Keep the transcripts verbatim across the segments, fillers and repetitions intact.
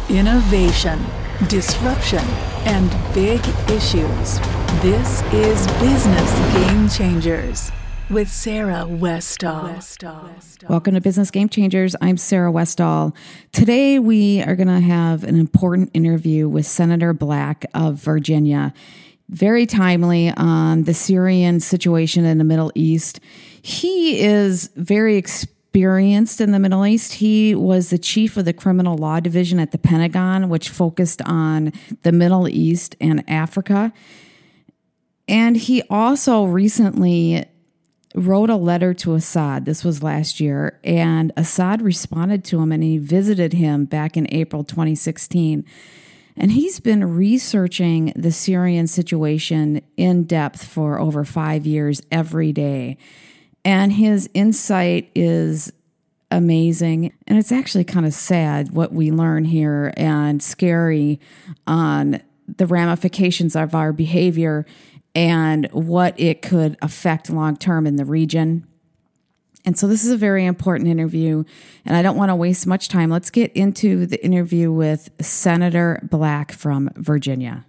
Innovation, disruption, and big issues. This is Business Game Changers with Sarah Westall. Westall. Welcome to Business Game Changers. I'm Sarah Westall. Today we are going to have an important interview with Senator Black of Virginia. Very timely on the Syrian situation in the Middle East. He is very experienced in the Middle East. He was the chief of the Criminal Law Division at the Pentagon, which focused on the Middle East and Africa. And he also recently wrote a letter to Assad. This was last year, and Assad responded to him, and he visited him back in April twenty sixteen. And he's been researching the Syrian situation in depth for over five years every day. And his insight is amazing. And it's actually kind of sad what we learn here and scary on the ramifications of our behavior and what it could affect long-term in the region. And so this is a very important interview, and I don't want to waste much time. Let's get into the interview with Senator Black from Virginia.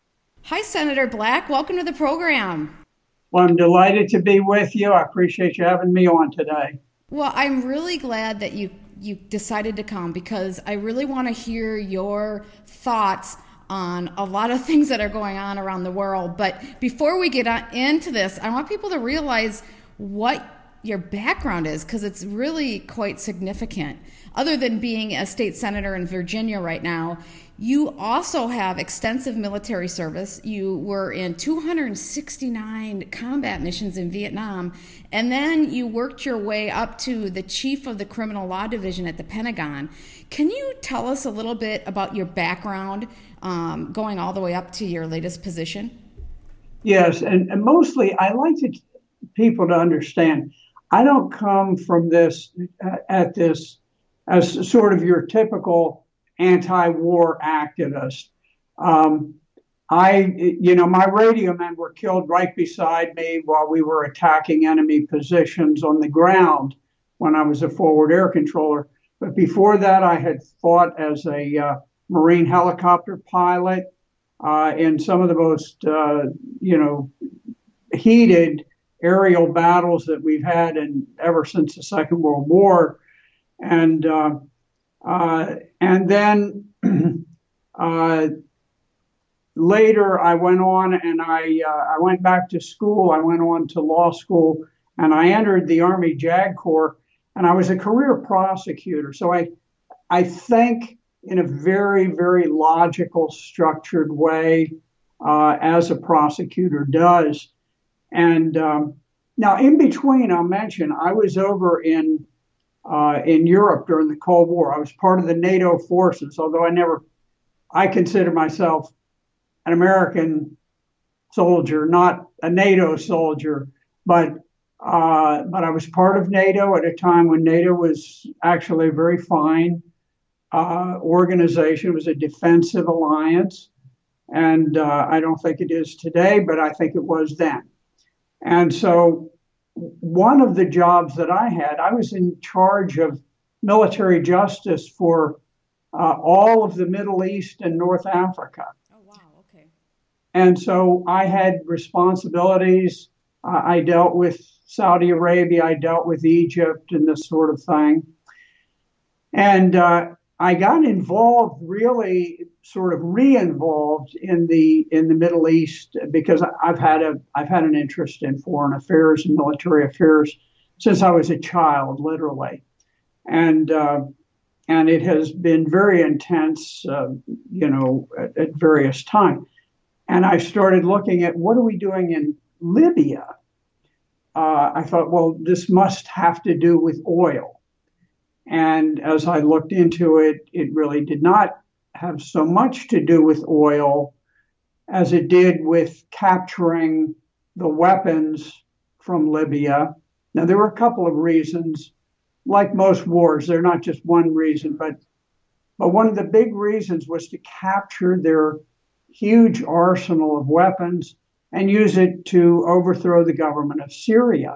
Hi, Senator Black. Welcome to the program. Well, I'm delighted to be with you. I appreciate you having me on today. Well, I'm really glad that you, you decided to come because I really want to hear your thoughts on a lot of things that are going on around the world. But before we get on into this, I want people to realize what your background is, because it's really quite significant. Other than being a state senator in Virginia right now, you also have extensive military service. You were in two hundred sixty-nine combat missions in Vietnam, and then you worked your way up to the chief of the Criminal Law Division at the Pentagon. Can you tell us a little bit about your background, um, going all the way up to your latest position? Yes, and, and mostly I like to people to understand, I don't come from this uh, at this as sort of your typical anti-war activist. Um, I, you know, my radio men were killed right beside me while we were attacking enemy positions on the ground when I was a forward air controller. But before that, I had fought as a uh, Marine helicopter pilot uh, in some of the most, uh, you know, heated aerial battles that we've had in ever since the Second World War. And uh, uh, and then uh, later I went on and I uh, I went back to school. I went on to law school and I entered the Army JAG Corps, and I was a career prosecutor. So I I think in a very, very logical, structured way, uh, as a prosecutor does. And um, now, in between, I'll mention I was over in uh, in Europe during the Cold War. I was part of the NATO forces, although I never, I consider myself an American soldier, not a NATO soldier. But uh, but I was part of NATO at a time when NATO was actually a very fine uh, organization. It was a defensive alliance, and uh, I don't think it is today, but I think it was then. And so one of the jobs that I had, I was in charge of military justice for uh, all of the Middle East and North Africa. Oh, wow. Okay. And so I had responsibilities. Uh, I dealt with Saudi Arabia. I dealt with Egypt and this sort of thing. And uh, I got involved, really sort of re-involved in the in the Middle East because I've had a I've had an interest in foreign affairs and military affairs since I was a child, literally, and uh, and it has been very intense, uh, you know, at, at various times. And I started looking at what are we doing in Libya. Uh, I thought, well, this must have to do with oil. And as I looked into it, it really did not have so much to do with oil as it did with capturing the weapons from Libya. Now, there were a couple of reasons. Like most wars, they're not just one reason, but but one of the big reasons was to capture their huge arsenal of weapons and use it to overthrow the government of Syria.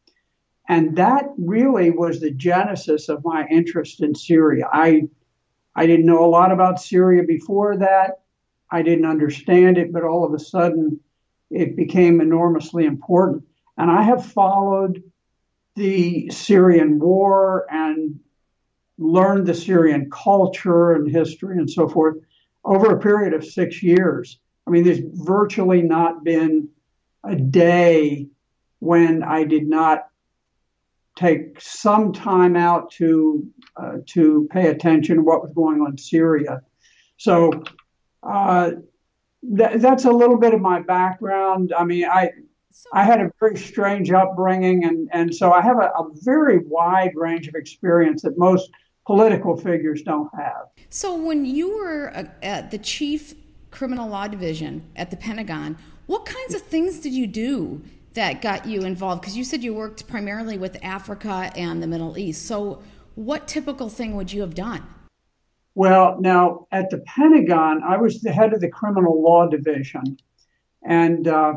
And that really was the genesis of my interest in Syria. I I didn't know a lot about Syria before that. I didn't understand it, but all of a sudden it became enormously important. And I have followed the Syrian war and learned the Syrian culture and history and so forth over a period of six years. I mean, there's virtually not been a day when I did not take some time out to uh, to pay attention to what was going on in Syria. So uh, th- that's a little bit of my background. I mean, I I had a very strange upbringing, and, and so I have a, a very wide range of experience that most political figures don't have. So when you were uh, at the chief criminal law division at the Pentagon, what kinds of things did you do that got you involved? Because you said you worked primarily with Africa and the Middle East. So what typical thing would you have done? Well, now at the Pentagon, I was the head of the criminal law division. And uh,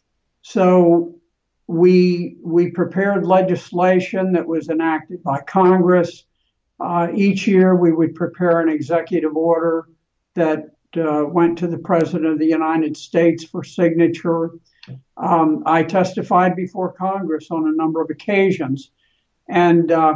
so we we prepared legislation that was enacted by Congress. Uh, each year we would prepare an executive order that uh, went to the President of the United States for signature. Um, I testified before Congress on a number of occasions. And uh,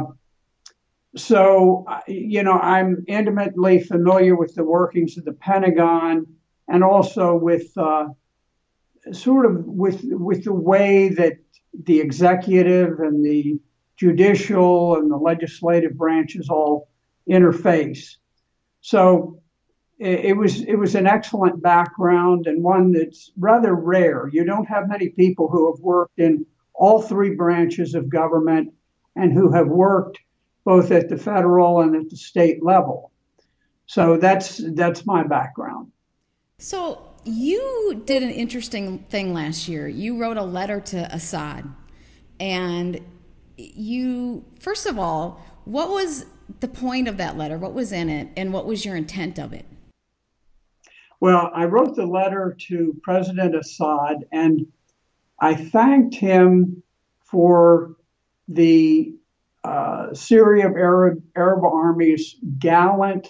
so, you know, I'm intimately familiar with the workings of the Pentagon and also with uh, sort of with with the way that the executive and the judicial and the legislative branches all interface. So it, it was it was an excellent background and one that's rather rare. You don't have many people who have worked in all three branches of government and who have worked both at the federal and at the state level. So that's that's my background. So you did an interesting thing last year. You wrote a letter to Assad, and you, first of all, what was the point of that letter? What was in it, and what was your intent of it? Well, I wrote the letter to President Assad, and I thanked him for the uh, Syria Arab, Arab Army's gallant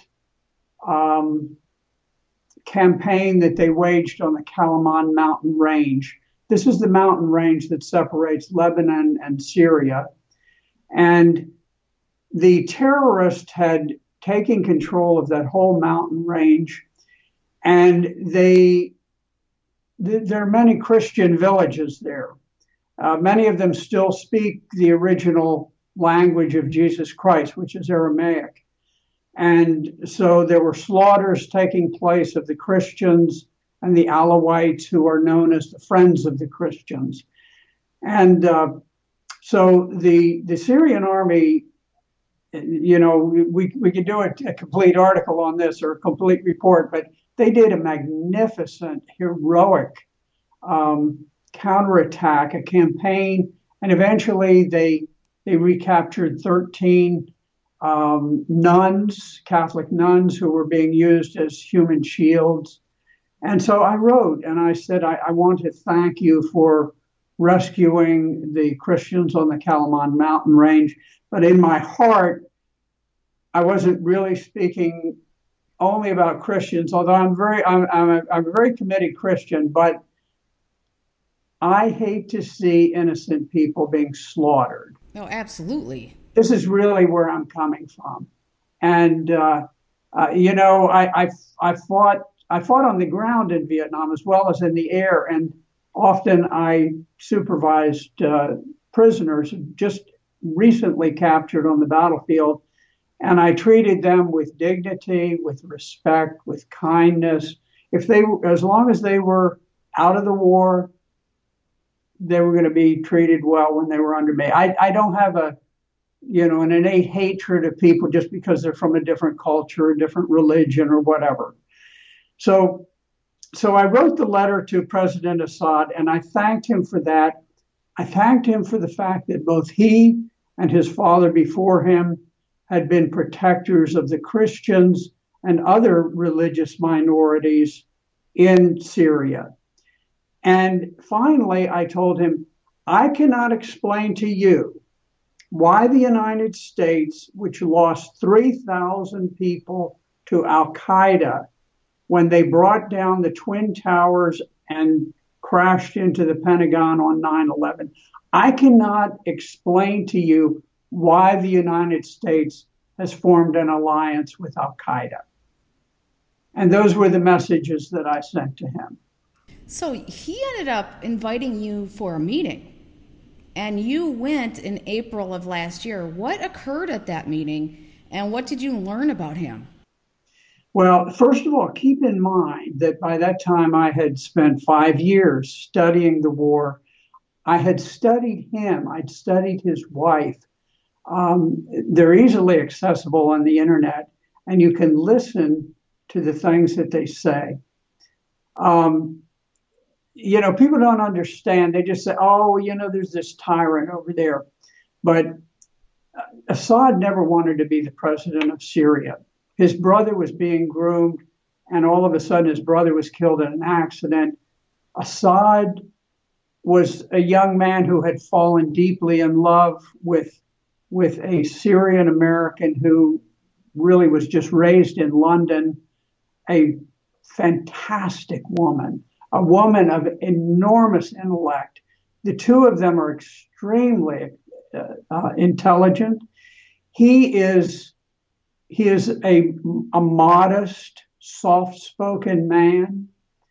um, campaign that they waged on the Kalaman mountain range. This is the mountain range that separates Lebanon and Syria. And the terrorists had taken control of that whole mountain range. And they, th- there are many Christian villages there. Uh, many of them still speak the original language of Jesus Christ, which is Aramaic. And so there were slaughters taking place of the Christians and the Alawites, who are known as the Friends of the Christians. And uh, so the the Syrian army, you know, we, we could do a, a complete article on this or a complete report, but they did a magnificent, heroic um, counterattack, a campaign, and eventually they they recaptured thirteen um, nuns, Catholic nuns, who were being used as human shields. And so I wrote and I said, I, I want to thank you for rescuing the Christians on the Kalaman mountain range. But in my heart, I wasn't really speaking only about Christians, although I'm very, I'm, I'm, a, I'm a very committed Christian, but I hate to see innocent people being slaughtered. No, absolutely. This is really where I'm coming from. And, uh, uh, you know, I, I, I fought, I fought on the ground in Vietnam as well as in the air. And often I supervised uh, prisoners just recently captured on the battlefield. And I treated them with dignity, with respect, with kindness. If they, as long as they were out of the war, they were going to be treated well when they were under me. I, I don't have a, you know, an innate hatred of people just because they're from a different culture, a different religion, or whatever. So, so I wrote the letter to President Assad, and I thanked him for that. I thanked him for the fact that both he and his father before him had been protectors of the Christians and other religious minorities in Syria. And finally, I told him, I cannot explain to you why the United States, which lost three thousand people to Al Qaeda when they brought down the Twin Towers and crashed into the Pentagon on nine eleven. I cannot explain to you why the United States has formed an alliance with Al Qaeda. And those were the messages that I sent to him. So he ended up inviting you for a meeting, and you went in April of last year. What occurred at that meeting, and what did you learn about him? Well, first of all, keep in mind that by that time I had spent five years studying the war. I had studied him. I'd studied his wife. Um, they're easily accessible on the internet, and you can listen to the things that they say. Um, you know, people don't understand. They just say, oh, you know, there's this tyrant over there. But Assad never wanted to be the president of Syria. His brother was being groomed, and all of a sudden his brother was killed in an accident. Assad was a young man who had fallen deeply in love with, with a Syrian American who really was just raised in London, a fantastic woman, a woman of enormous intellect. The two of them are extremely uh, uh, intelligent. He is he is a, a modest, soft-spoken man.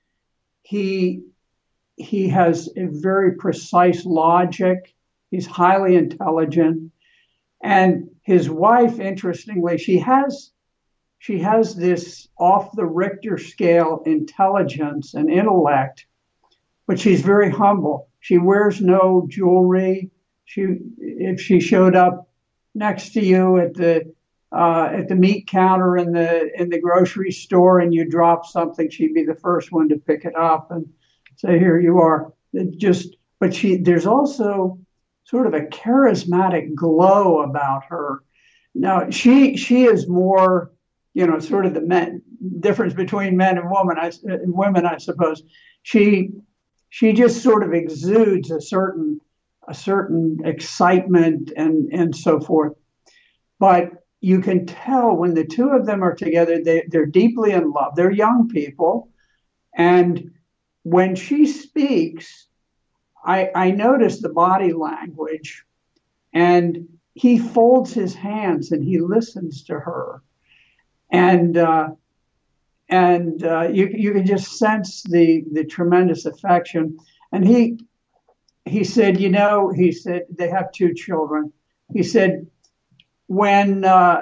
He he has a very precise logic. He's highly intelligent, and his wife, interestingly, she has. She has this off the Richter scale intelligence and intellect, but she's very humble. She wears no jewelry. She, if she showed up next to you at the uh, at the meat counter in the in the grocery store and you drop something, she'd be the first one to pick it up and say, "Here you are." It just, but she there's also sort of a charismatic glow about her. Now she she is more. You know, sort of the men, difference between men and women, I, women, I suppose. She, she just sort of exudes a certain, a certain excitement and and so forth. But you can tell when the two of them are together, they they're deeply in love. They're young people, and when she speaks, I I notice the body language, and he folds his hands and he listens to her. And uh, and uh, you you can just sense the the tremendous affection. And he he said, you know, he said they have two children. He said when uh,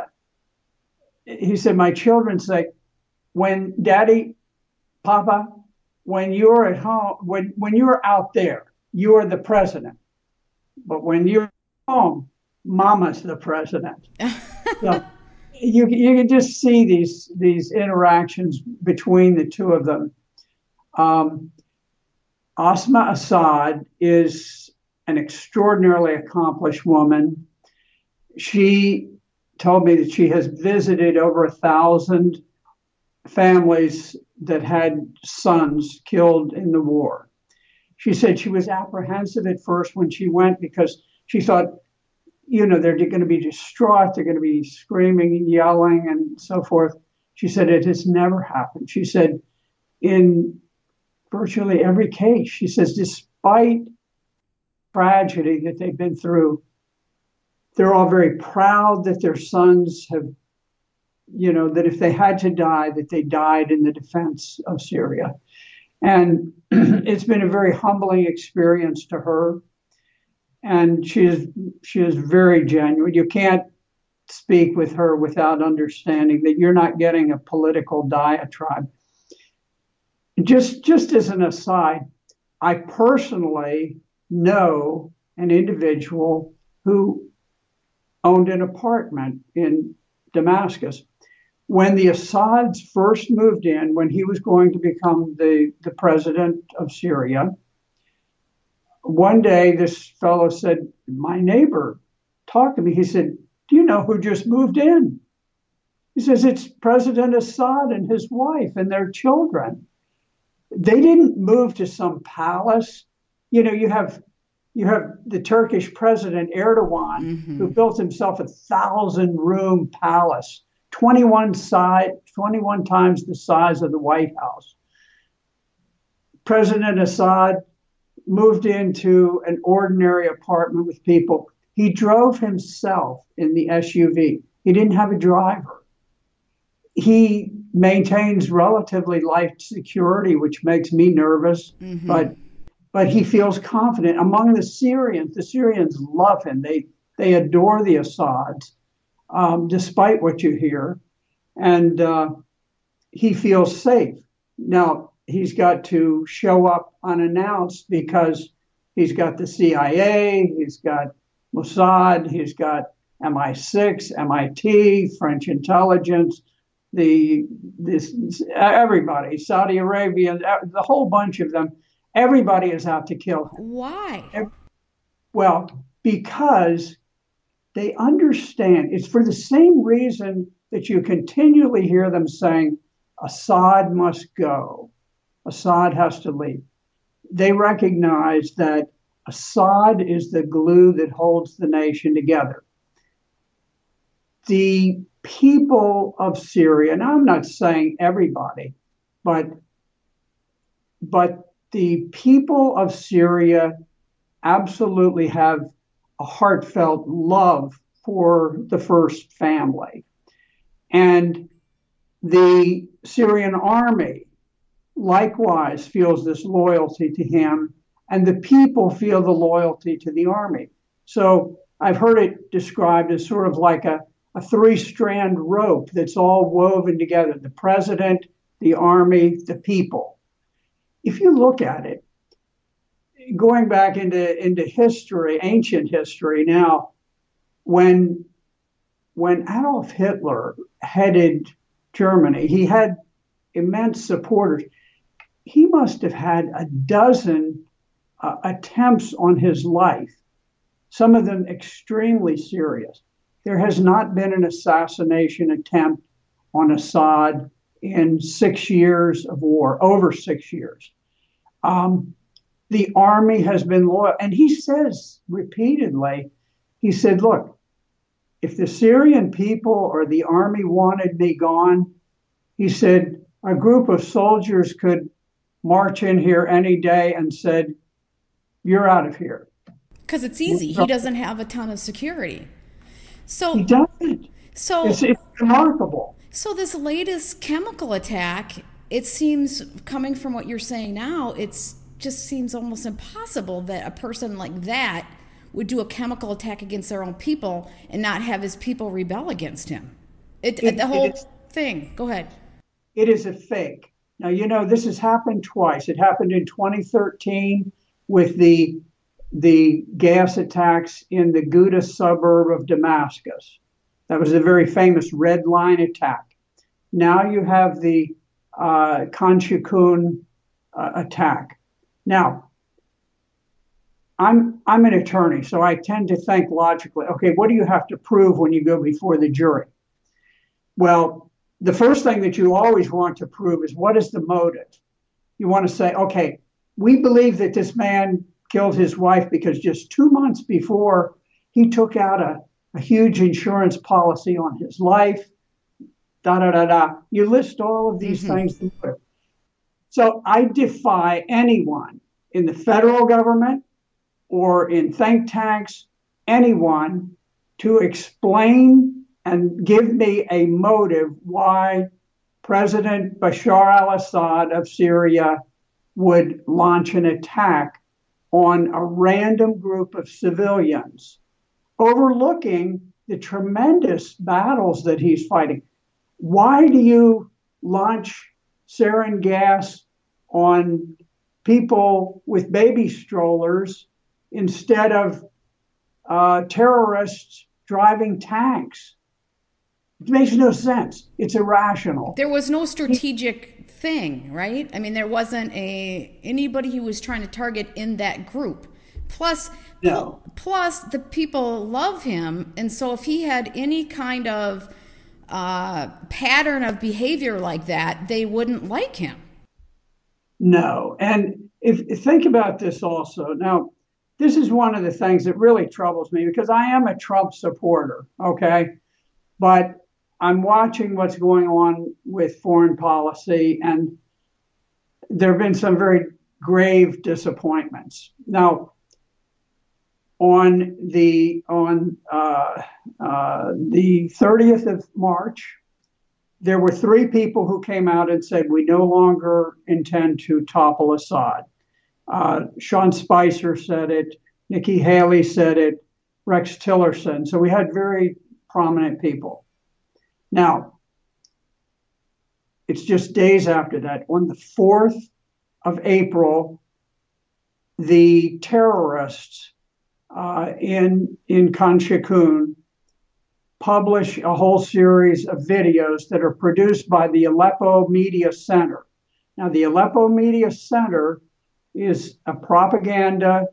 he said my children say, when Daddy, Papa, when you're at home, when when you're out there, you are the president. But when you're home, Mama's the president. So, You you can just see these these interactions between the two of them. Um, Asma Assad is an extraordinarily accomplished woman. She told me that she has visited over a thousand families that had sons killed in the war. She said she was apprehensive at first when she went because she thought, you know, they're going to be distraught. They're going to be screaming and yelling and so forth. She said it has never happened. She said in virtually every case, she says, despite tragedy that they've been through, they're all very proud that their sons have, you know, that if they had to die, that they died in the defense of Syria. And it's been a very humbling experience to her. And she is she is very genuine. You can't speak with her without understanding that you're not getting a political diatribe. Just just as an aside, I personally know an individual who owned an apartment in Damascus. When the Assads first moved in, when he was going to become the, the president of Syria, one day, this fellow said, my neighbor talked to me. He said, do you know who just moved in? He says, it's President Assad and his wife and their children. They didn't move to some palace. You know, you have you have the Turkish president, Erdogan, mm-hmm. who built himself a thousand room palace twenty-one, size, twenty-one times the size of the White House. President Assad moved into an ordinary apartment with people. He drove himself in the S U V. He didn't have a driver. He maintains relatively light security, which makes me nervous, mm-hmm. but but he feels confident. Among the Syrians, the Syrians love him. They they adore the Assads, um, despite what you hear, and uh, he feels safe. Now, he's got to show up unannounced because he's got the C I A, he's got Mossad, he's got M I six, M I T, French intelligence, the this everybody, Saudi Arabia, the whole bunch of them. Everybody is out to kill him. Why? Well, because they understand. It's for the same reason that you continually hear them saying, Assad must go. Assad has to leave. They recognize that Assad is the glue that holds the nation together. The people of Syria, and I'm not saying everybody, but, but the people of Syria absolutely have a heartfelt love for the first family. And the Syrian army likewise feels this loyalty to him, and the people feel the loyalty to the army. So I've heard it described as sort of like a, a three-strand rope that's all woven together: the president, the army, the people. If you look at it, going back into, into history, ancient history now, when, when Adolf Hitler headed Germany, he had immense supporters. He must have had a dozen uh, attempts on his life, some of them extremely serious. There has not been an assassination attempt on Assad in six years of war, over six years. Um, the army has been loyal. And he says repeatedly, he said, look, if the Syrian people or the army wanted me gone, he said, a group of soldiers could march in here any day and said, you're out of here. Because it's easy. He doesn't have a ton of security. So he doesn't. So it's, it's remarkable. So this latest chemical attack, it seems, coming from what you're saying now, it's just seems almost impossible that a person like that would do a chemical attack against their own people and not have his people rebel against him. It, it the whole it is, thing. Go ahead. It is a fake. Now, you know, this has happened twice. It happened in twenty thirteen with the the gas attacks in the Ghouta suburb of Damascus. That was a very famous Red Line attack. Now you have the uh, Khan Shaykhun uh, attack. Now, I'm I'm an attorney, so I tend to think logically. Okay, what do you have to prove when you go before the jury? Well, the first thing that you always want to prove is, what is the motive? You want to say, okay, we believe that this man killed his wife because just two months before he took out a, a huge insurance policy on his life, da da da da. You list all of these mm-hmm. things. So I defy anyone in the federal government or in think tanks, anyone, to explain and give me a motive why President Bashar al-Assad of Syria would launch an attack on a random group of civilians, overlooking the tremendous battles that he's fighting. Why do you launch sarin gas on people with baby strollers instead of uh, terrorists driving tanks? It makes no sense. It's irrational. There was no strategic thing, right? I mean, there wasn't a anybody who was trying to target in that group. Plus, no. pl- plus the people love him, and so if he had any kind of uh, pattern of behavior like that, they wouldn't like him. No, and if, if think about this also. Now, this is one of the things that really troubles me because I am a Trump supporter. Okay, but I'm watching what's going on with foreign policy, and there have been some very grave disappointments. Now, on the on uh, uh, the thirtieth of March, there were three people who came out and said, we no longer intend to topple Assad. Uh, Sean Spicer said it, Nikki Haley said it, Rex Tillerson. So we had very prominent people. Now, it's just days after that. On the fourth of April, the terrorists uh, in, in Khan Shaykhun publish a whole series of videos that are produced by the Aleppo Media Center. Now, the Aleppo Media Center is a propaganda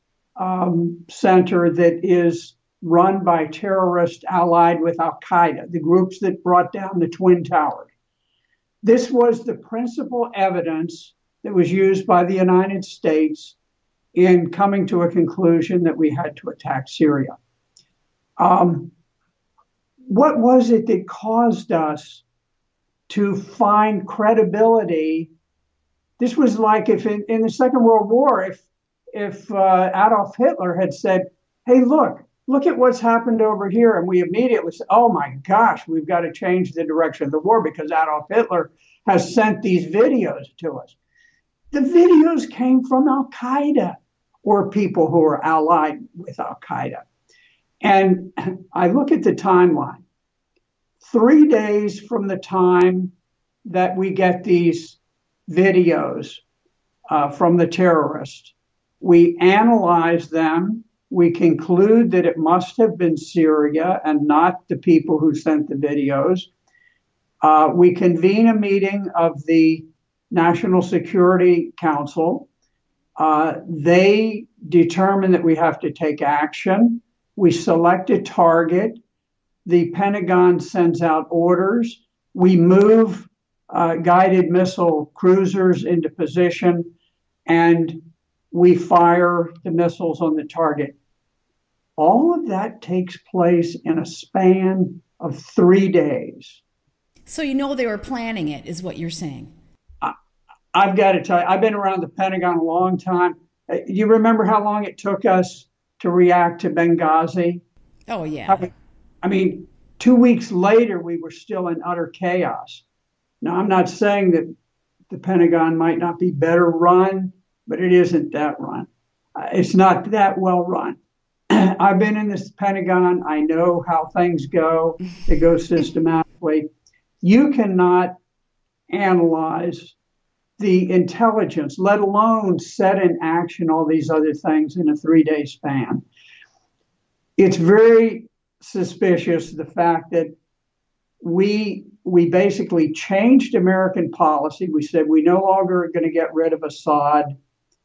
um, center that is run by terrorists allied with Al-Qaeda, the groups that brought down the Twin Towers. This was the principal evidence that was used by the United States in coming to a conclusion that we had to attack Syria. Um, what was it that caused us to find credibility? This was like if in, in the Second World War, if if uh, Adolf Hitler had said, hey, look, look at what's happened over here. And we immediately said, oh my gosh, we've got to change the direction of the war because Adolf Hitler has sent these videos to us. The videos came from Al-Qaeda or people who are allied with Al-Qaeda. And I look at the timeline. Three days from the time that we get these videos uh, from the terrorists, we analyze them. We conclude that it must have been Syria and not the people who sent the videos. Uh, we convene a meeting of the National Security Council. Uh, they determine that we have to take action. We select a target. The Pentagon sends out orders. We move uh, guided missile cruisers into position, and we fire the missiles on the target. All of that takes place in a span of three days. So you know they were planning it, is what you're saying. I, I've got to tell you, I've been around the Pentagon a long time. You remember how long it took us to react to Benghazi? Oh, yeah. I mean, two weeks later, we were still in utter chaos. Now, I'm not saying that the Pentagon might not be better run, but it isn't that run. Uh, it's not that well run. I've been in this Pentagon. I know how things go. They go systematically. You cannot analyze the intelligence, let alone set in action all these other things in a three-day span. It's very suspicious, the fact that we we basically changed American policy. We said we no longer are going to get rid of Assad.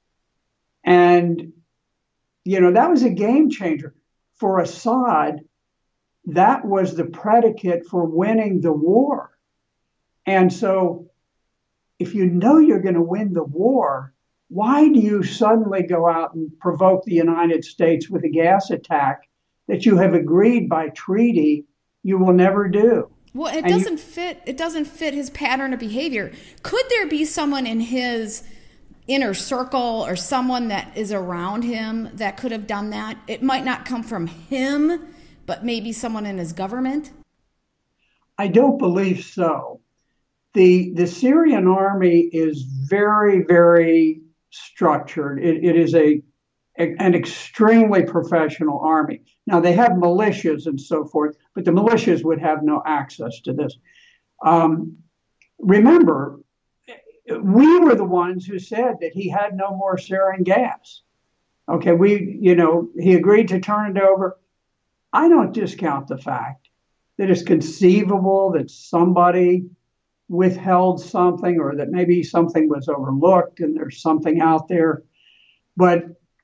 And, you know, that was a game changer. For Assad, that was the predicate for winning the war. And so if you know you're going to win the war, why do you suddenly go out and provoke the United States with a gas attack that you have agreed by treaty you will never do? Well, it and doesn't you, fit. It doesn't fit his pattern of behavior. Could there be someone in his inner circle or someone that is around him that could have done that? It might not come from him, but maybe someone in his government? I don't believe so. The the Syrian army is very, very structured. It, it is a, a an extremely professional army. Now, they have militias and so forth, but the militias would have no access to this. Um, remember, we were the ones who said that he had no more sarin gas. Okay, we, you know, he agreed to turn it over. I don't discount the fact that it's conceivable that somebody withheld something or that maybe something was overlooked and there's something out there. But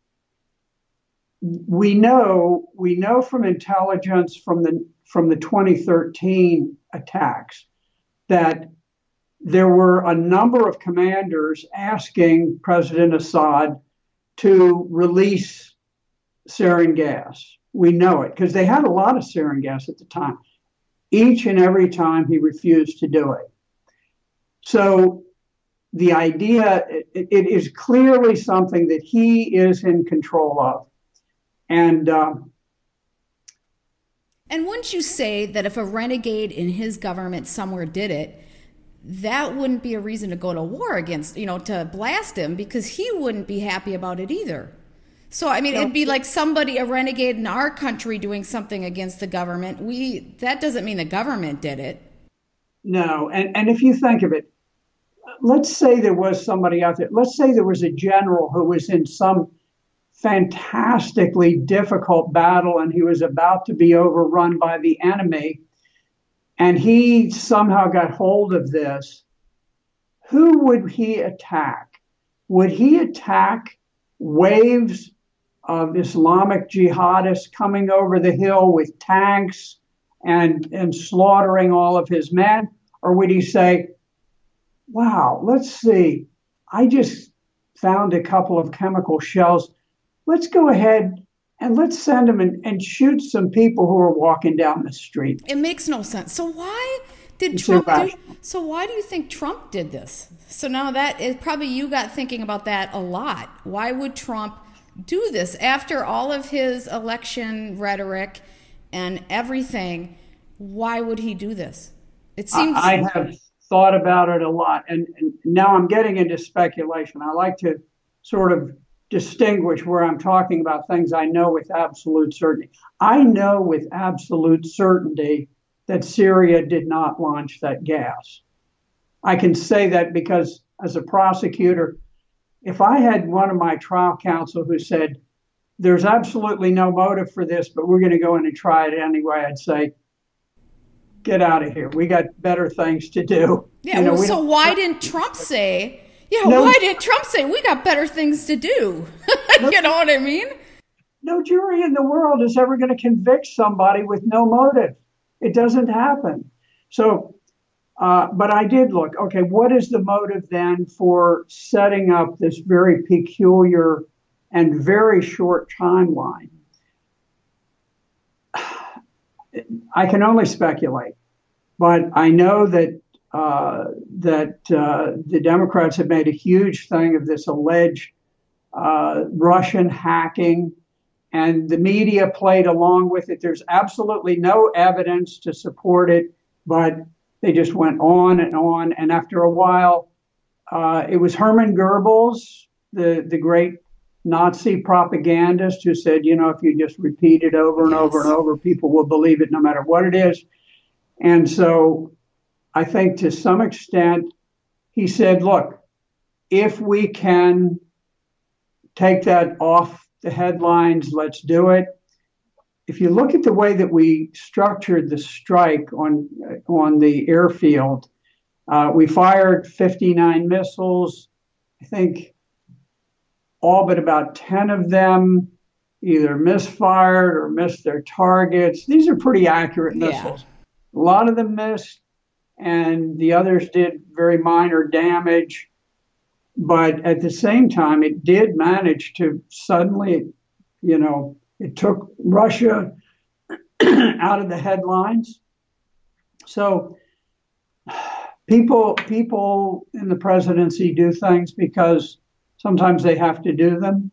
we know we know from intelligence from the from the twenty thirteen attacks that there were a number of commanders asking President Assad to release sarin gas. We know it because they had a lot of sarin gas at the time. each and every time he refused to do it. So the idea, it, it is clearly something that he is in control of. And um, and wouldn't you say that if a renegade in his government somewhere did it, that wouldn't be a reason to go to war against, you know, to blast him, because he wouldn't be happy about it either. So, I mean, no. It'd be like somebody, a renegade in our country doing something against the government. We, that doesn't mean the government did it. No. And, and if you think of it, let's say there was somebody out there. Let's say there was a general who was in some fantastically difficult battle and he was about to be overrun by the enemy, and he somehow got hold of this. Who would he attack? Would he attack waves of Islamic jihadists coming over the hill with tanks and, and slaughtering all of his men? Or would he say, wow, let's see, I just found a couple of chemical shells. Let's go ahead and let's send them and, and shoot some people who are walking down the street. It makes no sense. So why did it's Trump do, so why do you think Trump did this? So now that is probably, you got thinking about that a lot. Why would Trump do this after all of his election rhetoric and everything? Why would he do this? It seems I, I have thought about it a lot, and, and now I'm getting into speculation. I like to sort of distinguish where I'm talking about things I know with absolute certainty. I know with absolute certainty that Syria did not launch that gas. I can say that because as a prosecutor, if I had one of my trial counsel who said, there's absolutely no motive for this, but we're going to go in and try it anyway, I'd say, get out of here. We got better things to do. Yeah. You know, well, so why didn't Trump say, yeah, no, why did Trump say we got better things to do? No, you know what I mean? No jury in the world is ever going to convict somebody with no motive. It doesn't happen. So, uh, but I did look, okay, what is the motive then for setting up this very peculiar and very short timeline? I can only speculate, but I know that uh, that uh, the Democrats have made a huge thing of this alleged uh, Russian hacking, and the media played along with it. There's absolutely no evidence to support it, but they just went on and on. And after a while, uh, it was Hermann Goebbels, the, the great Nazi propagandist, who said, you know, if you just repeat it over and yes. over and over, people will believe it no matter what it is. And so I think to some extent, he said, look, if we can take that off the headlines, let's do it. If you look at the way that we structured the strike on, on the airfield, uh, we fired fifty-nine missiles. I think all but about ten of them either misfired or missed their targets. These are pretty accurate missiles. Yeah. A lot of them missed, and the others did very minor damage. But at the same time, it did manage to suddenly, you know, it took Russia out of the headlines. So people, people in the presidency do things because sometimes they have to do them.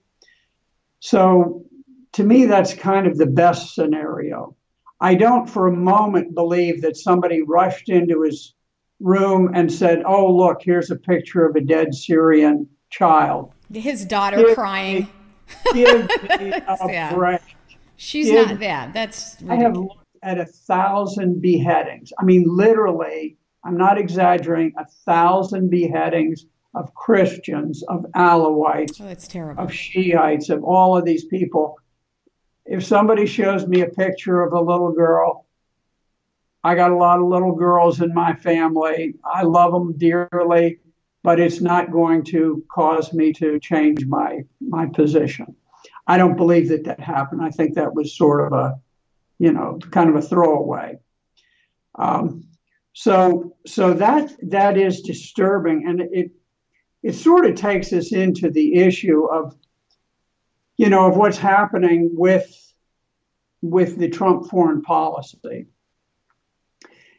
So to me, that's kind of the best scenario. I don't for a moment believe that somebody rushed into his room and said, oh, look, here's a picture of a dead Syrian child. His daughter give crying. Me, give me a yeah. break. She's give, not that. That's ridiculous. I have looked at a thousand beheadings. I mean, literally, I'm not exaggerating, a thousand beheadings of Christians, of Alawites, oh, that's terrible. Of Shiites, of all of these people. If somebody shows me a picture of a little girl, I got a lot of little girls in my family. I love them dearly, but it's not going to cause me to change my my position. I don't believe that that happened. I think that was sort of a, you know, kind of a throwaway. Um, so so that that is disturbing, and it it sort of takes us into the issue of, you know, of what's happening with with the Trump foreign policy.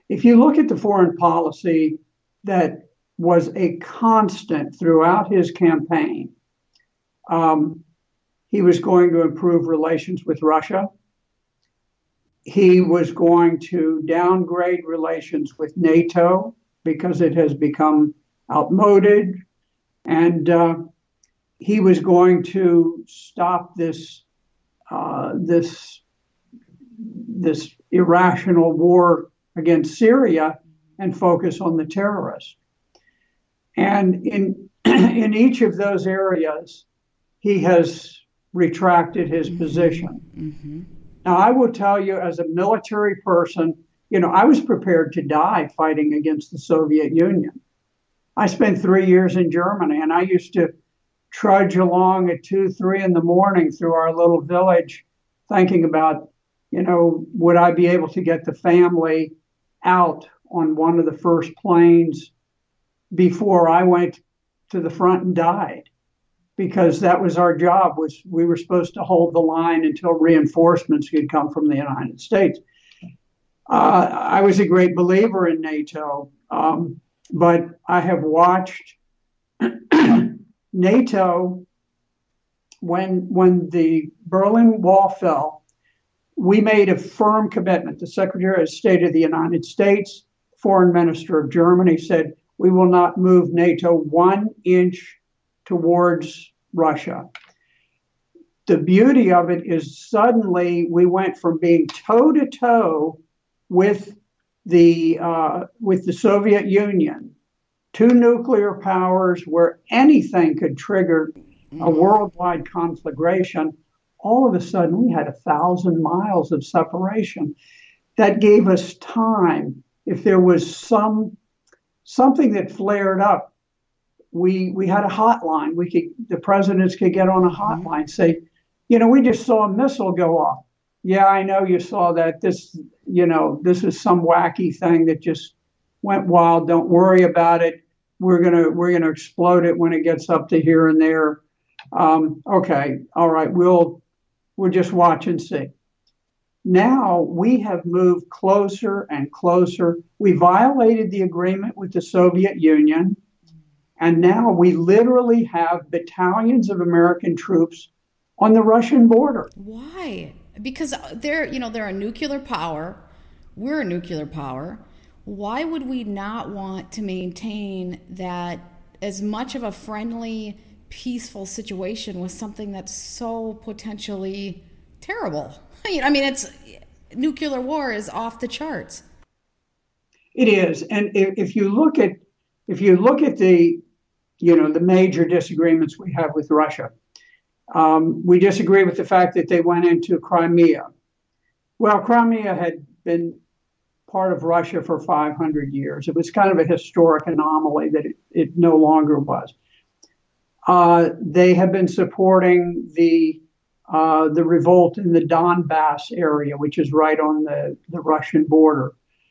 if you look at the foreign policy that was a constant throughout his campaign, um, he was going to improve relations with Russia. He was going to downgrade relations with NATO because it has become outmoded. And uh, he was going to stop this, uh, this, this irrational war against Syria and focus on the terrorists. And in, in each of those areas, he has retracted his mm-hmm. position. Mm-hmm. Now, I will tell you, as a military person, you know, I was prepared to die fighting against the Soviet Union. I spent three years in Germany, and I used to trudge along at two, three in the morning through our little village, thinking about, you know, would I be able to get the family out on one of the first planes before I went to the front and died? Because that was our job, was we were supposed to hold the line until reinforcements could come from the United States. Uh, I was a great believer in NATO, um, but I have watched NATO, when, when the Berlin Wall fell, we made a firm commitment. The Secretary of State of the United States, Foreign Minister of Germany said, we will not move NATO one inch towards Russia. The beauty of it is suddenly we went from being toe to toe with the uh, with the Soviet Union, two nuclear powers where anything could trigger a worldwide conflagration. All of a sudden, we had a thousand miles of separation. That gave us time. If there was some something that flared up, we we had a hotline. We could the presidents could get on a hotline, say, you know, we just saw a missile go off. Yeah, I know you saw that. This, you know, this is some wacky thing that just went wild. Don't worry about it. We're gonna we're gonna explode it when it gets up to here and there. Um, okay, all right. We'll we'll just watch and see. Now we have moved closer and closer. We violated the agreement with the Soviet Union. And now we literally have battalions of American troops on the Russian border. Why? Because they're, you know, they're a nuclear power. We're a nuclear power. Why would we not want to maintain that as much of a friendly, peaceful situation with something that's so potentially terrible? I mean, it's nuclear war is off the charts. It is, and if, if you look at if you look at the you know the major disagreements we have with Russia, um, we disagree with the fact that they went into Crimea. Well, Crimea had been part of Russia for five hundred years. It was kind of a historic anomaly that it, it no longer was. Uh, they have been supporting the uh, the revolt in the Donbass area, which is right on the, the Russian border.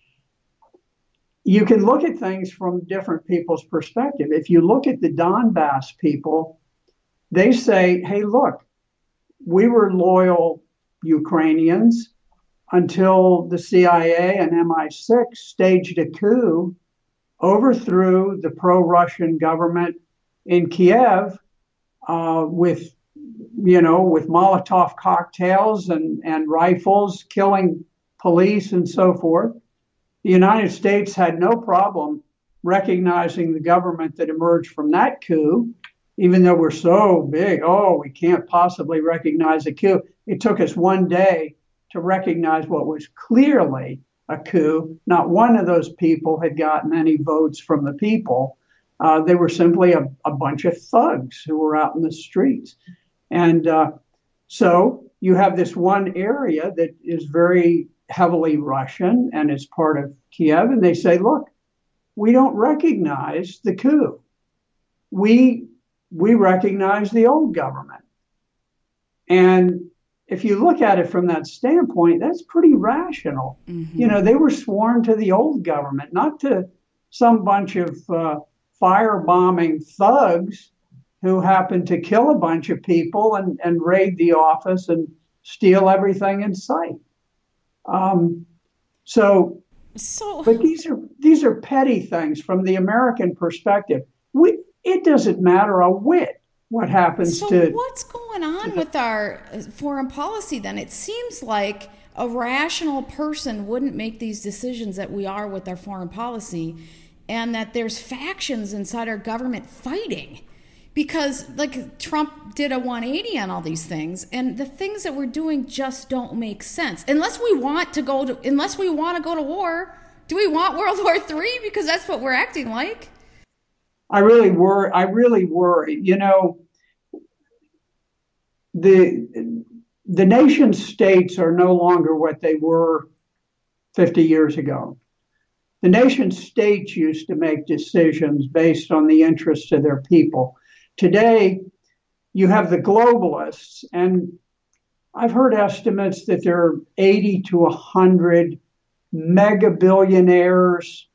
You can look at things from different people's perspective. If you look at the Donbass people, they say, hey, look, we were loyal Ukrainians until the C I A and M I six staged a coup, overthrew the pro-Russian government in Kiev uh, with, you know, with Molotov cocktails and, and rifles, killing police and so forth. The United States had no problem recognizing the government that emerged from that coup, even though we're so big. Oh, we can't possibly recognize a coup. It took us one day to recognize what was clearly a coup. Not one of those people had gotten any votes from the people. Uh, they were simply a, a bunch of thugs who were out in the streets. And uh, so you have this one area that is very heavily Russian and it's part of Kiev. And they say, look, we don't recognize the coup. We, we recognize the old government. And if you look at it from that standpoint, that's pretty rational. Mm-hmm. You know, they were sworn to the old government, not to some bunch of uh, firebombing thugs who happened to kill a bunch of people and, and raid the office and steal everything in sight. Um, so So, but these are these are petty things from the American perspective. We it doesn't matter a whit what happens so to. what's going on with our foreign policy then? It seems like a rational person wouldn't make these decisions that we are with our foreign policy, and that there's factions inside our government fighting. Because, like, Trump did a one eighty on all these things, and the things that we're doing just don't make sense. Unless we want to go to, unless we want to go to war. Do we want World War Three? Because that's what we're acting like. I really worry. I really worry. You know, the the nation states are no longer what they were fifty years ago. The nation states used to make decisions based on the interests of their people. Today, you have the globalists, and I've heard estimates that there are eighty to one hundred mega billionaires,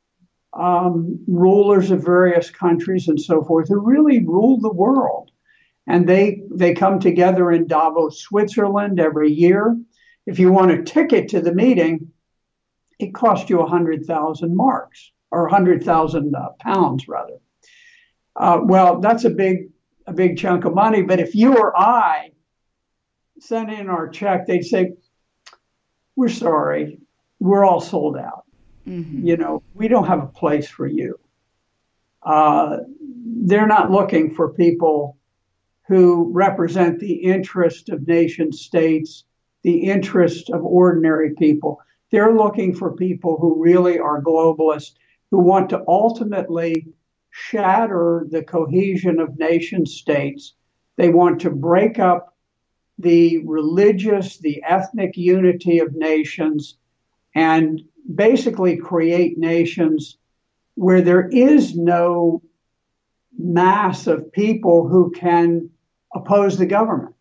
um, rulers of various countries and so forth, who really rule the world. And they, they come together in Davos, Switzerland every year. If you want a ticket to the meeting, it costs you one hundred thousand marks, or one hundred thousand uh, pounds, rather. Uh, well, that's a big, a big chunk of money. But if you or I sent in our check, they'd say, "We're sorry, we're all sold out. Mm-hmm. You know, we don't have a place for you." Uh, they're not looking for people who represent the interest of nation states, the interest of ordinary people. They're looking for people who really are globalists, who want to ultimately shatter the cohesion of nation states. They want to break up the religious, the ethnic unity of nations, and basically create nations where there is no mass of people who can oppose the government,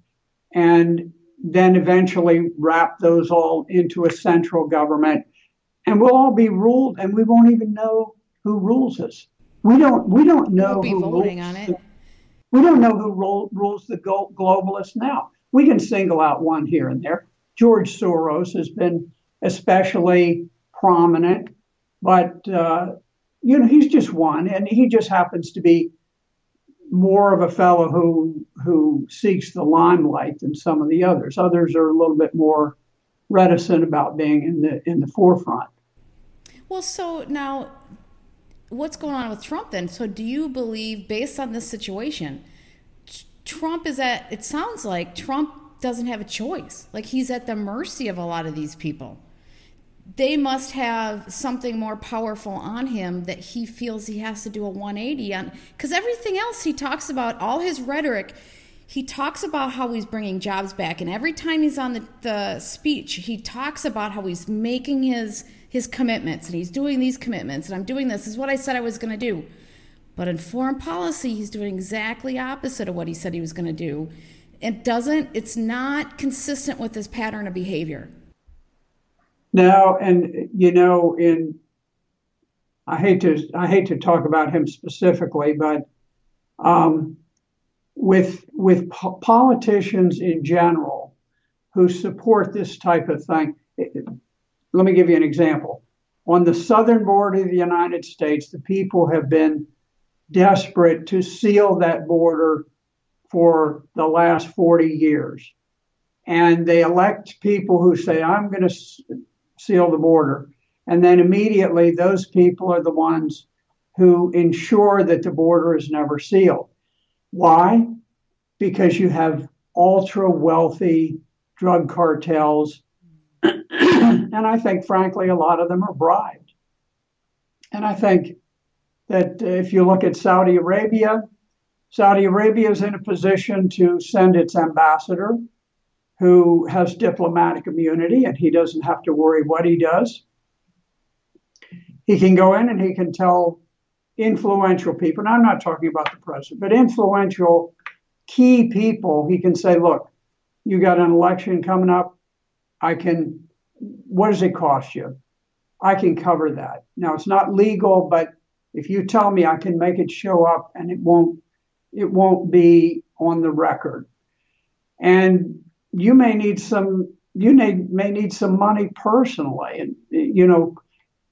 and then eventually wrap those all into a central government, and we'll all be ruled, and we won't even know who rules us. We don't. We don't know we'll be who voting rules on it. The, we don't know who ro- rules the go- globalists now. We can single out one here and there. George Soros has been especially prominent, but uh, you know, he's just one, and he just happens to be more of a fellow who who seeks the limelight than some of the others. Others are a little bit more reticent about being in the in the forefront. Well, so now, what's going on with Trump then? So do you believe, based on this situation, Trump is at, it sounds like Trump doesn't have a choice. Like, he's at the mercy of a lot of these people. They must have something more powerful on him that he feels he has to do a one eighty on. Because everything else he talks about, all his rhetoric, he talks about how he's bringing jobs back. And every time he's on the, the speech, he talks about how he's making his his commitments, and he's doing these commitments, and I'm doing this. This is what I said I was going to do. But in foreign policy, he's doing exactly opposite of what he said he was going to do. It doesn't, it's not consistent with his pattern of behavior. No, and you know, in I hate to I hate to talk about him specifically, but um, with with po- politicians in general who support this type of thing. It, let me give you an example. On the southern border of the United States, the people have been desperate to seal that border for the last forty years. And they elect people who say, I'm going to s- seal the border. And then immediately those people are the ones who ensure that the border is never sealed. Why? Because you have ultra wealthy drug cartels. And I think, frankly, a lot of them are bribed. And I think that if you look at Saudi Arabia, Saudi Arabia is in a position to send its ambassador, who has diplomatic immunity, and he doesn't have to worry what he does. He can go in and he can tell influential people, and I'm not talking about the president, but influential key people, he can say, look, you got an election coming up. I can, what does it cost you? I can cover that. Now, it's not legal, but if you tell me, I can make it show up, and it won't, it won't be on the record. And you may need some, you may, may need some money personally. And, you know,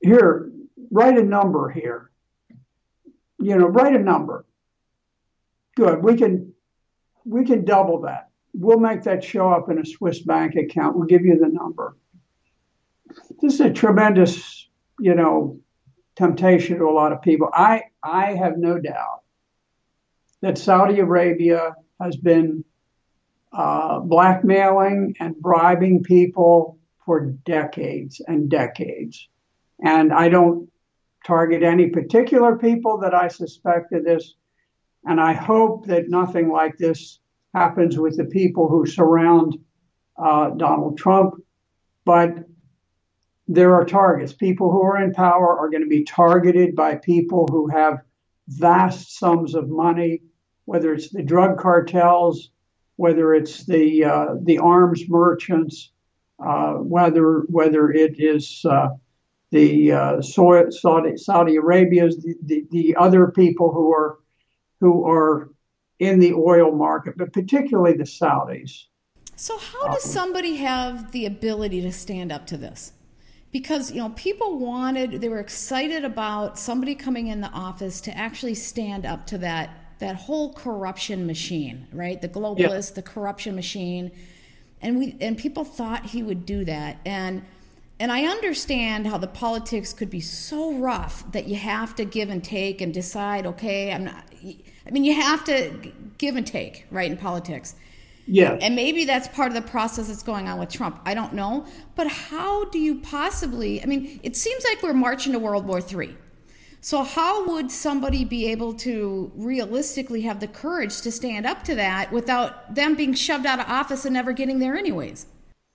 here, write a number here. You know, write a number. Good. We can we can double that. We'll make that show up in a Swiss bank account. We'll give you the number. This is a tremendous, you know, temptation to a lot of people. I I have no doubt that Saudi Arabia has been uh, blackmailing and bribing people for decades and decades. And I don't target any particular people that I suspect of this. And I hope that nothing like this happens with the people who surround uh, Donald Trump. But there are targets. People who are in power are going to be targeted by people who have vast sums of money, whether it's the drug cartels, whether it's the uh, the arms merchants, uh, whether whether it is uh, the uh, Saudi Saudi Arabia's, the, the, the other people who are who are in the oil market, but particularly the Saudis. So how does somebody have the ability to stand up to this? Because, you know, people wanted, they were excited about somebody coming in the office to actually stand up to that that whole corruption machine, right? The globalists, yeah. The corruption machine. And we and people thought he would do that. And and I understand how the politics could be so rough that you have to give and take and decide, okay, I'm not, I mean, you have to give and take, right, in politics. Yeah. And maybe that's part of the process that's going on with Trump. I don't know. But how do you possibly, I mean, it seems like we're marching to World War Three. So how would somebody be able to realistically have the courage to stand up to that without them being shoved out of office and never getting there anyways?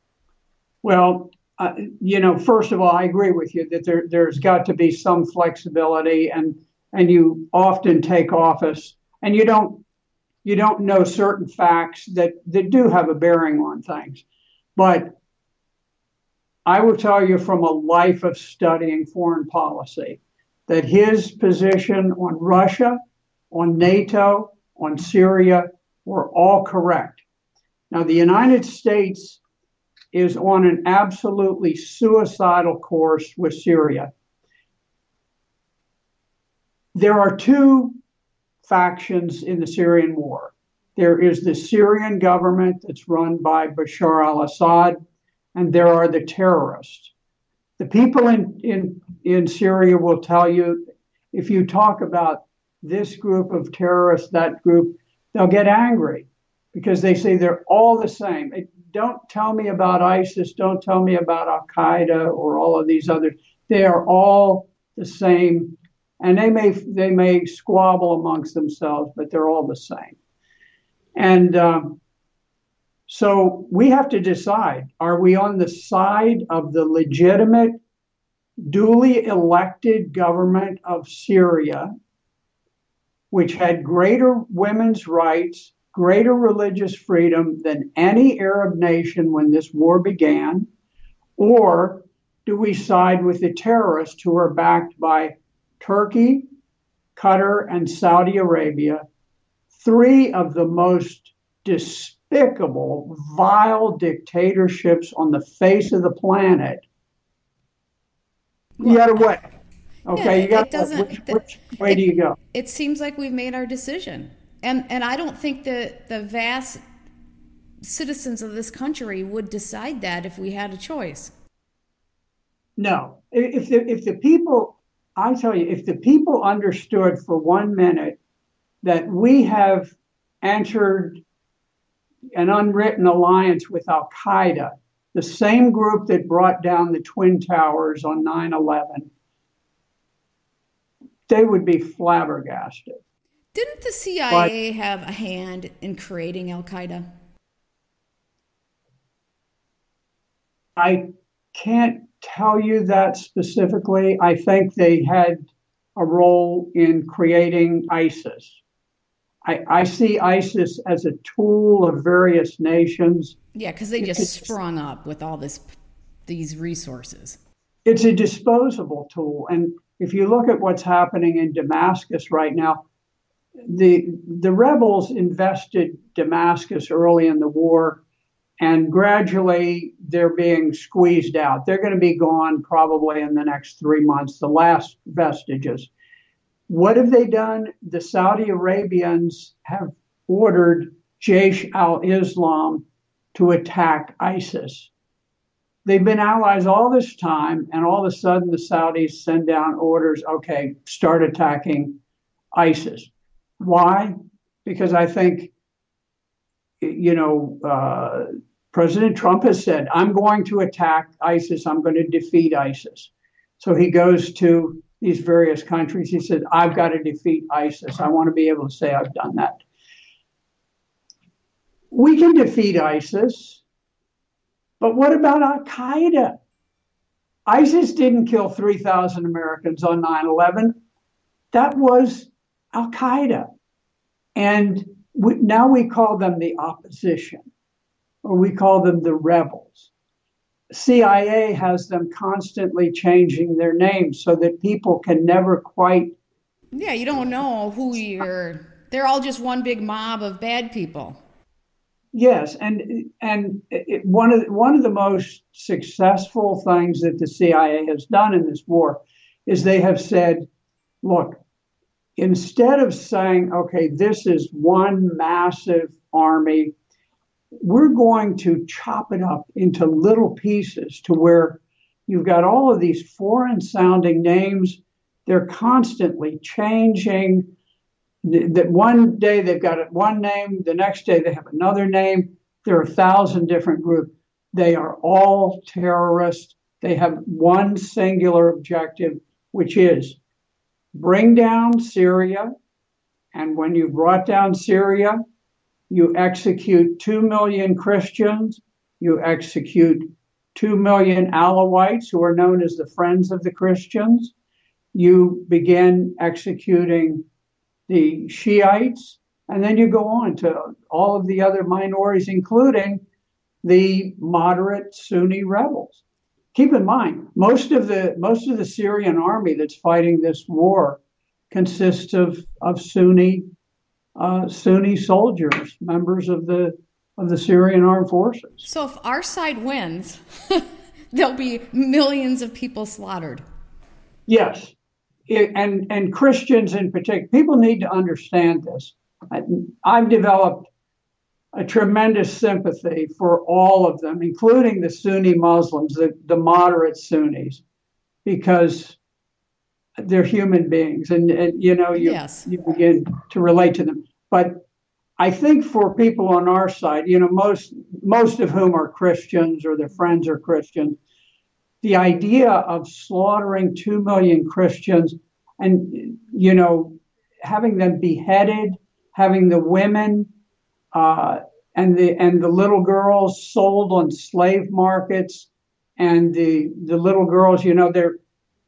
Well, uh, you know, first of all, I agree with you that there, there's got to be some flexibility, and and you often take office and you don't you don't know certain facts that, that do have a bearing on things. But I will tell you from a life of studying foreign policy that his position on Russia, on NATO, on Syria were all correct. Now, the United States is on an absolutely suicidal course with Syria. There are two factions in the Syrian war. There is the Syrian government that's run by Bashar al-Assad, and there are the terrorists. The people in, in, in Syria will tell you, if you talk about this group of terrorists, that group, they'll get angry because they say they're all the same. It, don't tell me about ISIS, don't tell me about Al-Qaeda or all of these others. They are all the same. And they may they may squabble amongst themselves, but they're all the same. And um, so we have to decide, are we on the side of the legitimate, duly elected government of Syria, which had greater women's rights, greater religious freedom than any Arab nation when this war began? Or do we side with the terrorists who are backed by Turkey, Qatar, and Saudi Arabia, three of the most despicable, vile dictatorships on the face of the planet? You got to weigh. Okay, yeah, you got to which, which way it, do you go? It seems like we've made our decision. And and I don't think that the vast citizens of this country would decide that if we had a choice. No. If the, if the people... I tell you, if the people understood for one minute that we have entered an unwritten alliance with Al-Qaeda, the same group that brought down the Twin Towers on nine eleven, they would be flabbergasted. Didn't the C I A but, have a hand in creating Al-Qaeda? I can't tell you that specifically. I think they had a role in creating ISIS. I, I see ISIS as a tool of various nations. Yeah, because they just it's, sprung up with all this, these resources. It's a disposable tool. And if you look at what's happening in Damascus right now, the the rebels invested Damascus early in the war. and gradually they're being squeezed out. They're going to be gone probably in the next three months, the last vestiges. What have they done? The Saudi Arabians have ordered Jaish al-Islam to attack ISIS. They've been allies all this time, and all of a sudden the Saudis send down orders, okay, start attacking ISIS. Why? Because I think, you know, uh, President Trump has said, I'm going to attack ISIS. I'm going to defeat ISIS. So he goes to these various countries. He said, I've got to defeat ISIS. I want to be able to say I've done that. We can defeat ISIS, but what about Al-Qaeda? ISIS didn't kill three thousand Americans on nine eleven. That was Al-Qaeda. And we, now we call them the opposition, or we call them the rebels. C I A has them constantly changing their names so that people can never quite. Yeah, you don't know who you're. They're all just one big mob of bad people. Yes, and and it, one of the, one of the most successful things that the C I A has done in this war is they have said, look, instead of saying, okay, this is one massive army, we're going to chop it up into little pieces to where you've got all of these foreign sounding names. They're constantly changing. That one day they've got one name, the next day they have another name. There are a thousand different groups. They are all terrorists. They have one singular objective, which is bring down Syria. And when you brought down Syria, you execute two million Christians. You execute two million Alawites, who are known as the Friends of the Christians. You begin executing the Shiites, and then you go on to all of the other minorities, including the moderate Sunni rebels. Keep in mind, most of the most of the Syrian army that's fighting this war consists of of Sunni uh, Sunni soldiers, members of the of the Syrian armed forces. So if our side wins, there'll be millions of people slaughtered. Yes. It, and and Christians in particular, people need to understand this. I, I've developed a tremendous sympathy for all of them, including the Sunni Muslims, the, the moderate Sunnis, because they're human beings, and, and you know you yes. you begin to relate to them. But I think for people on our side, you know, most most of whom are Christians or their friends are Christians, the idea of slaughtering two million Christians and, you know, having them beheaded, having the women uh, and the and the little girls sold on slave markets, and the the little girls, you know, they're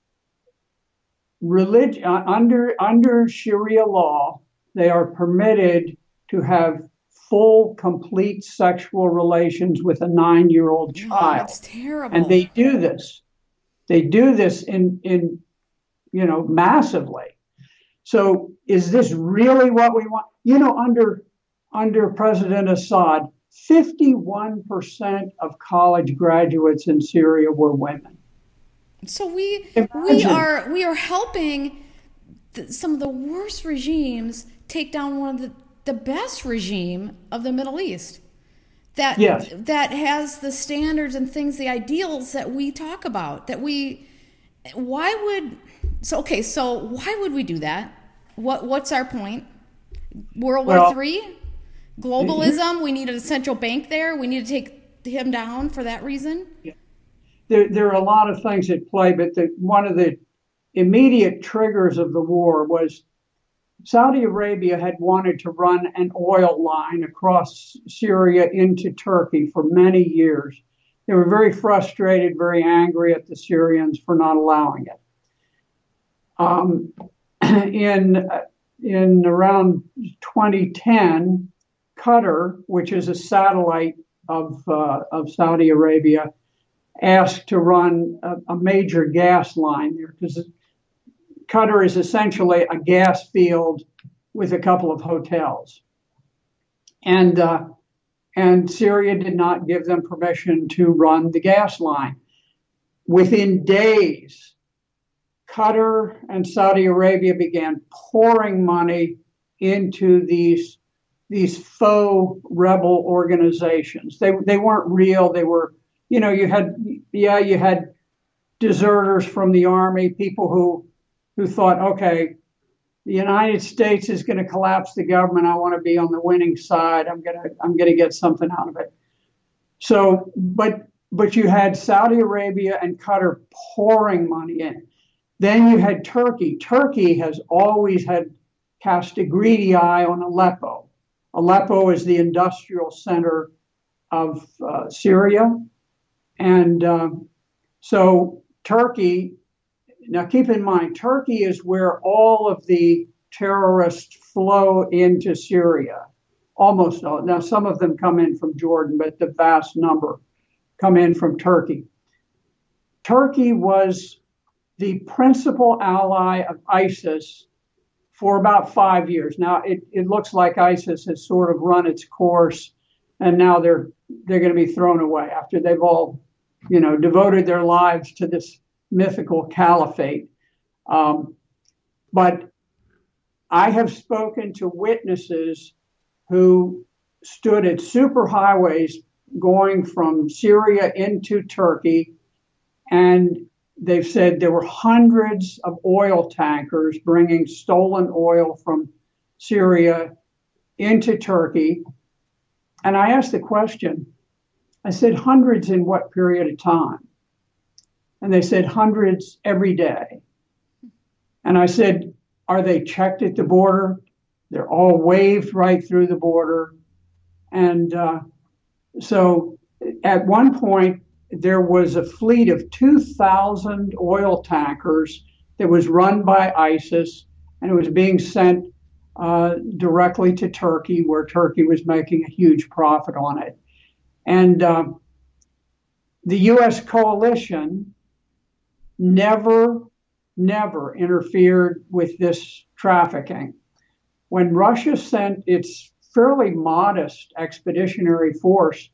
religion uh, under under Sharia law, they are permitted to have full, complete sexual relations with a nine-year-old child. Oh, that's terrible. And they do this. They do this in, in, you know, massively. So is this really what we want? You know, under under President Assad, fifty-one percent of college graduates in Syria were women. So we Imagine. we are we are helping the, some of the worst regimes take down one of the the best regime of the Middle East, that yes. that has the standards and things, the ideals that we talk about, that we, why would, so, okay, so why would we do that? What What's our point? World well, War Three? Globalism? We need a central bank there? We need to take him down for that reason? There, there are a lot of things at play, but the, one of the immediate triggers of the war was Saudi Arabia had wanted to run an oil line across Syria into Turkey for many years. They were very frustrated, very angry at the Syrians for not allowing it. Um, in, in around twenty ten, Qatar, which is a satellite of, uh, of Saudi Arabia, asked to run a, a major gas line there, because Qatar is essentially a gas field with a couple of hotels. And uh, and Syria did not give them permission to run the gas line. Within days, Qatar and Saudi Arabia began pouring money into these, these faux rebel organizations. They, they weren't real. They were, you know, you had, yeah, you had deserters from the army, people who, who thought, okay, the United States is going to collapse the government. I want to be on the winning side. I'm going to, I'm going to get something out of it. So, but, but you had Saudi Arabia and Qatar pouring money in. Then you had Turkey. Turkey has always had cast a greedy eye on Aleppo. Aleppo is the industrial center of uh, Syria. And uh, so Turkey, now keep in mind, Turkey is where all of the terrorists flow into Syria. Almost all. Now, some of them come in from Jordan, but the vast number come in from Turkey. Turkey was the principal ally of ISIS for about five years. Now, it, it looks like ISIS has sort of run its course, and now they're they're going to be thrown away after they've all, you know, devoted their lives to this mythical caliphate. Um, but I have spoken to witnesses who stood at superhighways going from Syria into Turkey, and they've said there were hundreds of oil tankers bringing stolen oil from Syria into Turkey. And I asked the question, I said, hundreds in what period of time? And they said hundreds every day. And I said, are they checked at the border? They're all waved right through the border. And uh, so at one point, there was a fleet of two thousand oil tankers that was run by ISIS, and it was being sent uh, directly to Turkey, where Turkey was making a huge profit on it. And uh, the U S coalition never, never interfered with this trafficking. When Russia sent its fairly modest expeditionary force,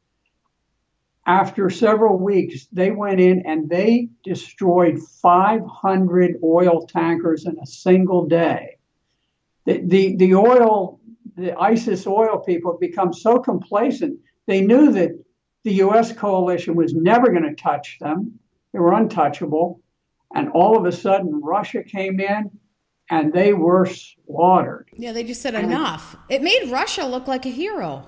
after several weeks, they went in and they destroyed five hundred oil tankers in a single day. The, the, the oil, the ISIS oil people have become so complacent, they knew that the U S coalition was never going to touch them. They were untouchable. And all of a sudden, Russia came in and they were slaughtered. Yeah, they just said enough. It made Russia look like a hero.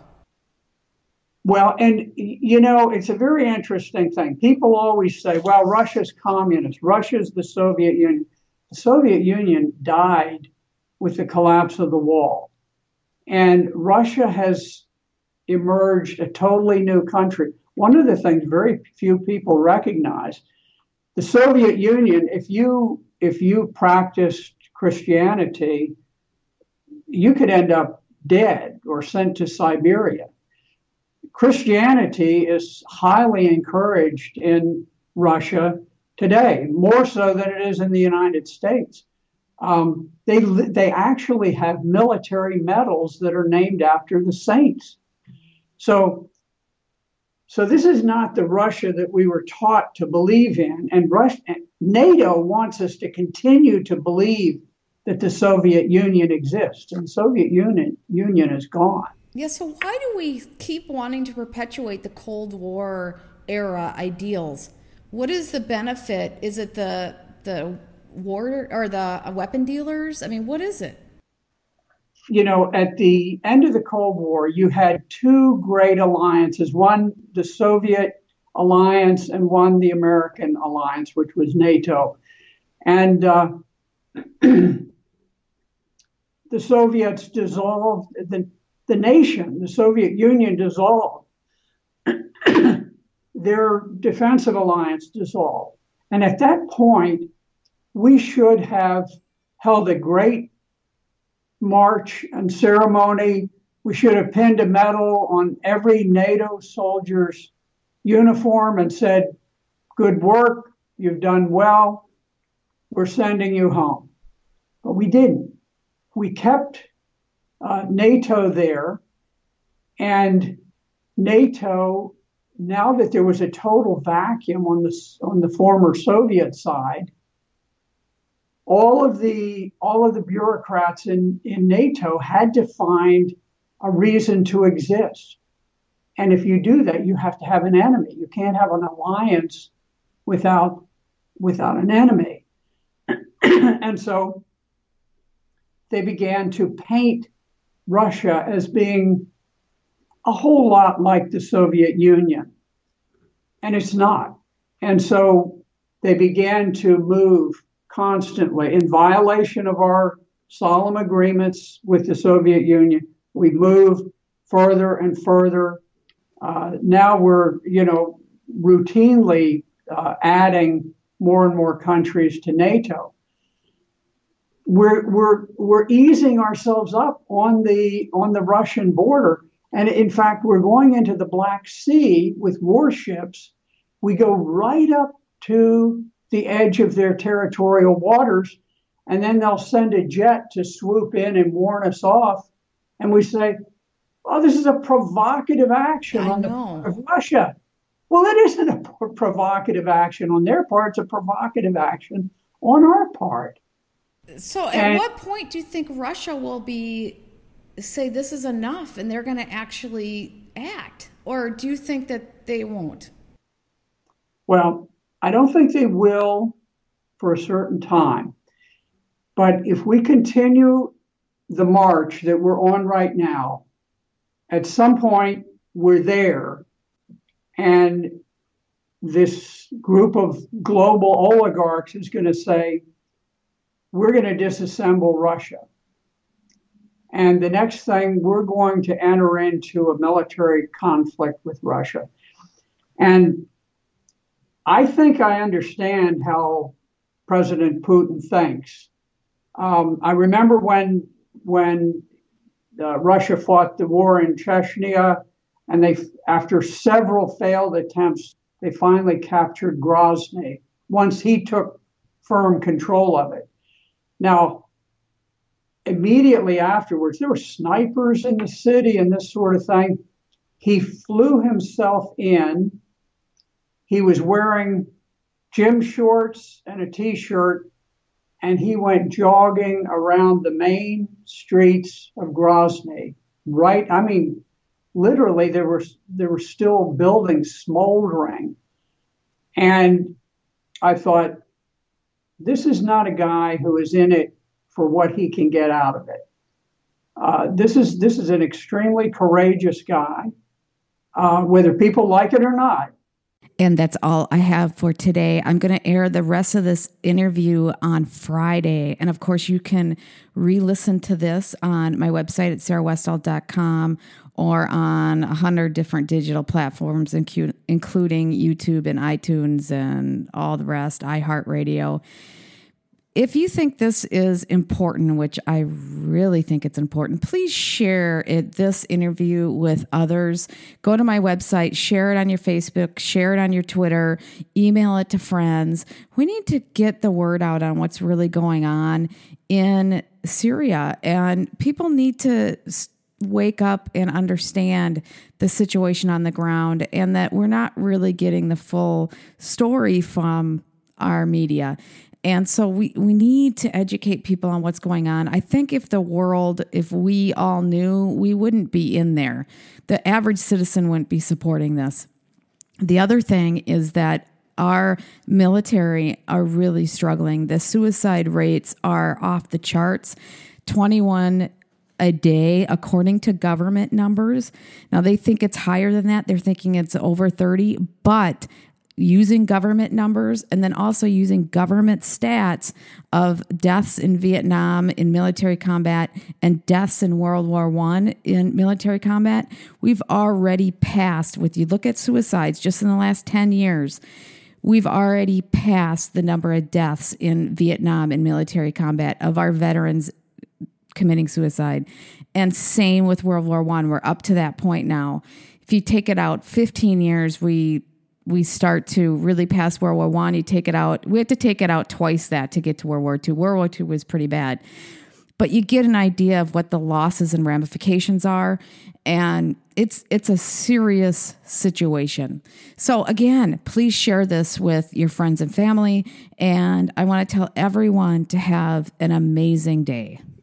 Well, and, you know, it's a very interesting thing. People always say, well, Russia's communist. Russia's the Soviet Union. The Soviet Union died with the collapse of the wall. And Russia has emerged a totally new country. One of the things very few people recognize, the Soviet Union, if you if you practiced Christianity, you could end up dead or sent to Siberia. Christianity is highly encouraged in Russia today, more so than it is in the United States. Um, they they actually have military medals that are named after the saints. So, so this is not the Russia that we were taught to believe in. And Russia, NATO wants us to continue to believe that the Soviet Union exists, and the Soviet Union Union is gone. Yeah, so why do we keep wanting to perpetuate the Cold War era ideals? What is the benefit? Is it the the war or the weapon dealers? I mean, what is it? You know, at the end of the Cold War, you had two great alliances, one the Soviet alliance and one the American alliance, which was NATO. And uh, the Soviets dissolved, the, the nation, the Soviet Union dissolved. Their defensive alliance dissolved. And at that point, we should have held a great march and ceremony. We should have pinned a medal on every NATO soldier's uniform and said, good work, you've done well, we're sending you home. But we didn't. We kept uh, NATO there, and NATO, now that there was a total vacuum on the on the former Soviet side, all of the all of the bureaucrats in, in NATO had to find a reason to exist. And if you do that, you have to have an enemy. You can't have an alliance without without an enemy. And so they began to paint Russia as being a whole lot like the Soviet Union. And it's not. And so they began to move constantly in violation of our solemn agreements with the Soviet Union. We moved further and further. Uh, now we're, you know, routinely uh, adding more and more countries to NATO. We're we're we're easing ourselves up on the on the Russian border, and in fact, we're going into the Black Sea with warships. We go right up to the edge of their territorial waters, and then they'll send a jet to swoop in and warn us off. And we say, "Oh, this is a provocative action I on the know. part of Russia." Well, it isn't a pro- provocative action on their part; it's a provocative action on our part. So, at And- what point do you think Russia will be say this is enough, and they're going to actually act, or do you think that they won't? Well, I don't think they will for a certain time. But if we continue the march that we're on right now, at some point we're there, and this group of global oligarchs is going to say, we're going to disassemble Russia. And the next thing, we're going to enter into a military conflict with Russia. And I think I understand how President Putin thinks. Um, I remember when when uh, Russia fought the war in Chechnya, and they, after several failed attempts, they finally captured Grozny once he took firm control of it. Now, immediately afterwards, there were snipers in the city and this sort of thing. He flew himself in. He was wearing gym shorts and a t-shirt, and he went jogging around the main streets of Grozny. Right, I mean, literally, there were there were still buildings smoldering, and I thought, this is not a guy who is in it for what he can get out of it. Uh, this is this is an extremely courageous guy, uh, whether people like it or not. And that's all I have for today. I'm going to air the rest of this interview on Friday. And of course, you can re-listen to this on my website at sarah westall dot com or on a hundred different digital platforms, including YouTube and iTunes and all the rest, iHeartRadio. If you think this is important, which I really think it's important, please share it, this interview with others. Go to my website, share it on your Facebook, share it on your Twitter, email it to friends. We need to get the word out on what's really going on in Syria, and people need to wake up and understand the situation on the ground, and that we're not really getting the full story from our media. And so we, we need to educate people on what's going on. I think if the world, if we all knew, we wouldn't be in there. The average citizen wouldn't be supporting this. The other thing is that our military are really struggling. The suicide rates are off the charts. twenty-one a day, according to government numbers. Now, they think it's higher than that. They're thinking it's over thirty, but using government numbers and then also using government stats of deaths in Vietnam in military combat and deaths in World War One in military combat, we've already passed, with you look at suicides just in the last ten years, we've already passed the number of deaths in Vietnam in military combat of our veterans committing suicide. And same with World War One. We're up to that point now. If you take it out fifteen years, we we start to really pass World War One. You take it out. We have to take it out twice that to get to World War Two. World War Two was pretty bad. but you get an idea of what the losses and ramifications are. And it's it's a serious situation. So again, please share this with your friends and family. And I want to tell everyone to have an amazing day.